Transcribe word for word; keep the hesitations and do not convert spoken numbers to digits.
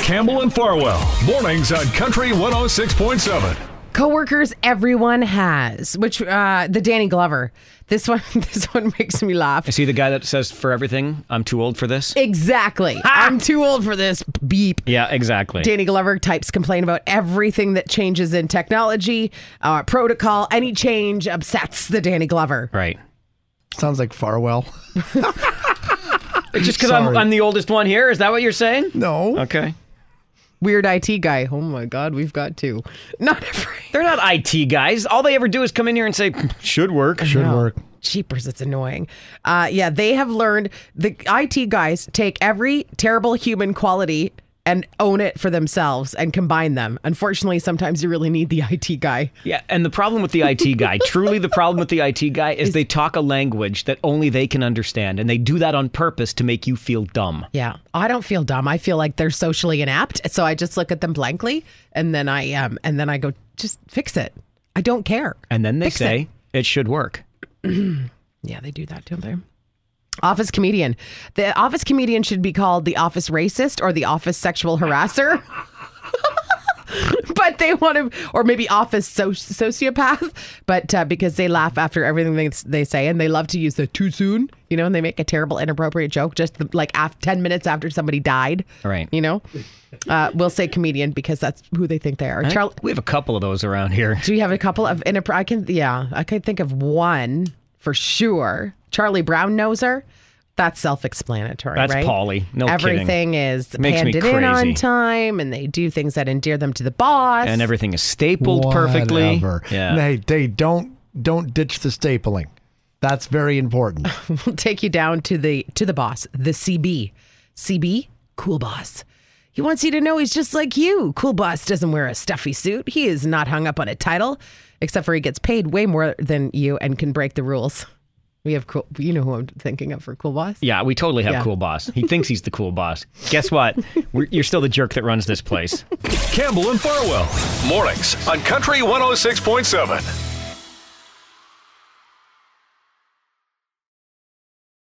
Campbell and Farwell. Mornings on Country one oh six point seven. Coworkers everyone has, which uh, the Danny Glover. This one, this one makes me laugh. Is he the guy that says for everything, I'm too old for this? Exactly. I'm too old for this. Beep. Yeah, exactly. Danny Glover types complain about everything that changes in technology, uh, protocol. Any change upsets the Danny Glover. Right. Sounds like Farwell. Just because I'm, I'm the oldest one here? Is that what you're saying? No. Okay. Weird I T guy. Oh my God, we've got two. Not every. They're not I T guys. All they ever do is come in here and say, should work. Should No. work. Jeepers, it's annoying. Uh, yeah, they have learned, the I T guys take every terrible human quality and own it for themselves and combine them. Unfortunately, sometimes you really need the I T guy. Yeah, and the problem with the I T guy, truly the problem with the I T guy is they talk a language that only they can understand, and they do that on purpose to make you feel dumb. Yeah, I don't feel dumb. I feel like they're socially inept, so I just look at them blankly, and then I um, and then I go, just fix it. I don't care. And then they Fix say, it. it should work. Yeah, they do that, don't they? Office comedian. The office comedian should be called the office racist or the office sexual harasser. But they want to, or maybe office so- sociopath, but uh, because they laugh after everything they, they say, and they love to use the too soon, you know, and they make a terrible, inappropriate joke just the, like after, ten minutes after somebody died. Right. You know, uh, we'll say comedian because that's who they think they are. I Charlie, think we have a couple of those around here. do you have a couple of inappro- I can, yeah, I can think of one for sure. Charlie Brown Noser. That's self-explanatory, That's right? Pauly. No Everything kidding. is Makes me handed in on crazy. time, and they do things that endear them to the boss. And everything is stapled perfectly. Whatever. Yeah. Hey, they don't don't ditch the stapling. That's very important. We'll take you down to the to the boss, the C B. C B, cool boss. He wants you to know he's just like you. Cool boss doesn't wear a stuffy suit. He is not hung up on a title, except for he gets paid way more than you and can break the rules. We have cool, you know who I'm thinking of for cool boss? Yeah, we totally have Yeah. cool boss. He thinks he's the cool boss. Guess what? We're, you're still the jerk that runs this place. Campbell and Farwell. Mornings on Country one oh six point seven.